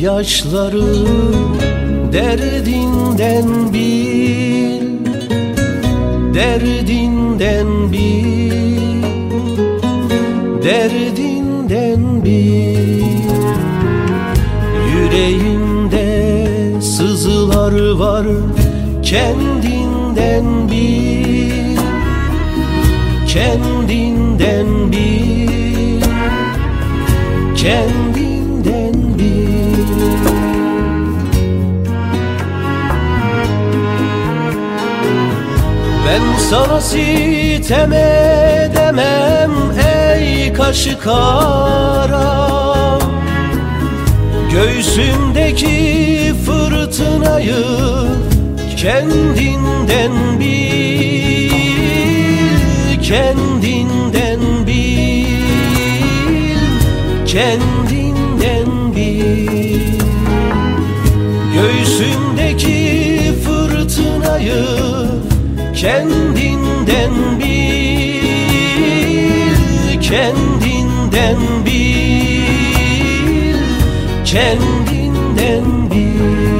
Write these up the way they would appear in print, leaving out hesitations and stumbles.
Gözyaşları derdinden bil, derdinden bil, derdinden bil. Yüreğinde sızılar var, kendinden bil, kendinden bil, kendinden bil. Ben sana sitem edemem ey kaşı kara. Göğsümdeki fırtınayı kendinden bil, kendinden bil, kendinden bil. Göğsümdeki fırtınayı kendinden bil, kendinden bil, kendinden bil.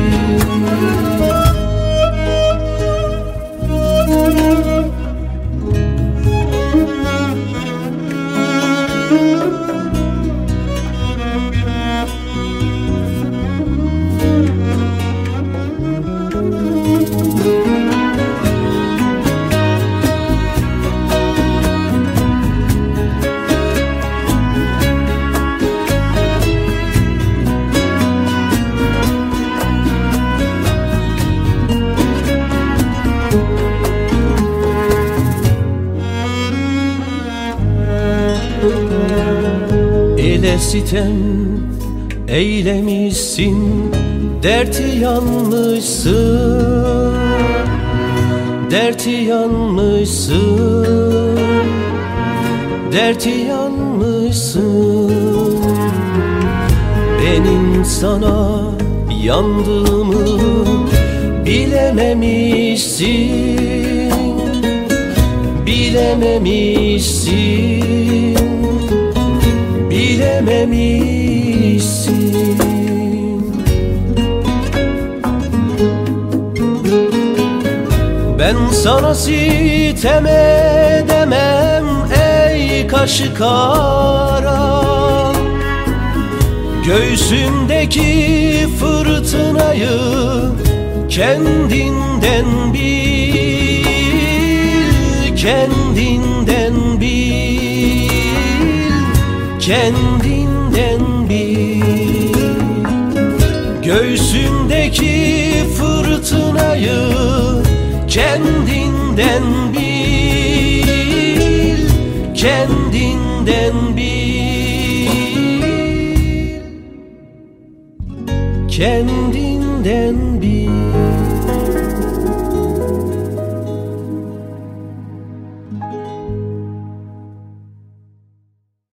Ele sitem eylemişsin, derti yanmışsın, derti yanmışsın, derti yanmışsın. Benim sana yandığımı bilememişsin, bilememişsin, bilememişsin. Ben sana sitem edemem ey kaşı kara. Göğsümdeki fırtınayı kendinden bil, kendinden bil, kendinden bil. Göğsümdeki fırtınayı kendinden bil, kendinden bil, kendinden bil.